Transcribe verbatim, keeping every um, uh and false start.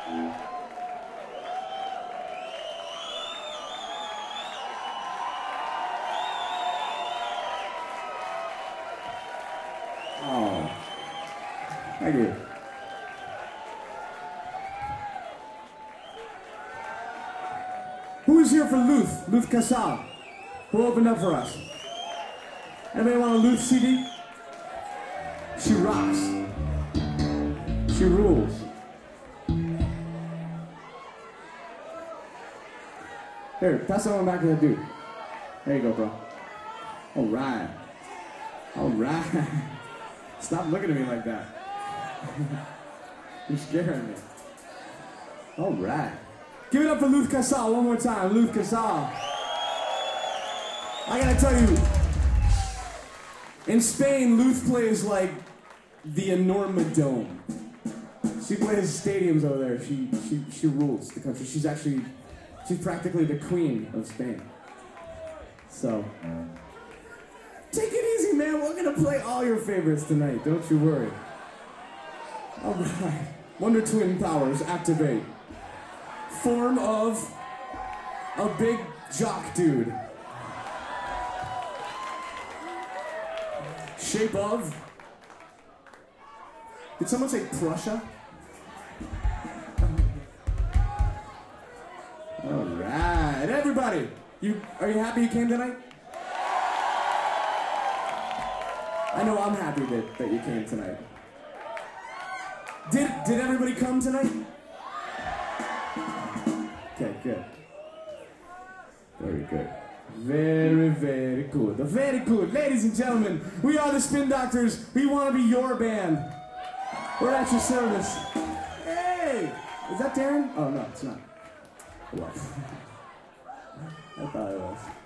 Oh, thank you. Who's here for Luth? Luth Casal. Who opened up for us? Anybody want a Luth C D? She rocks. She rules. Here, pass that one back to that dude. There you go, bro. All right. All right. Stop looking at me like that. You're scaring me. All right. Give it up for Luth Casal one more time. Luth Casal. I gotta tell you, in Spain, Luth plays like the Enorma Dome. She plays stadiums over there. She she she rules the country. She's actually she's practically the queen of Spain. So take it easy, man. We're gonna play all your favorites tonight. Don't you worry. All right. Wonder Twin powers activate. Form of a big jock dude. Shape of. Did someone say Prussia? All right, everybody. You are you happy you came tonight? I know I'm happy that, that you came tonight. Did did everybody come tonight? Okay, good. Very good. Very, very good. Very good. Ladies and gentlemen, we are the Spin Doctors. We want to be your band. We're at your service. Hey! Is that Darren? Oh, no, it's not. Well, I thought it was.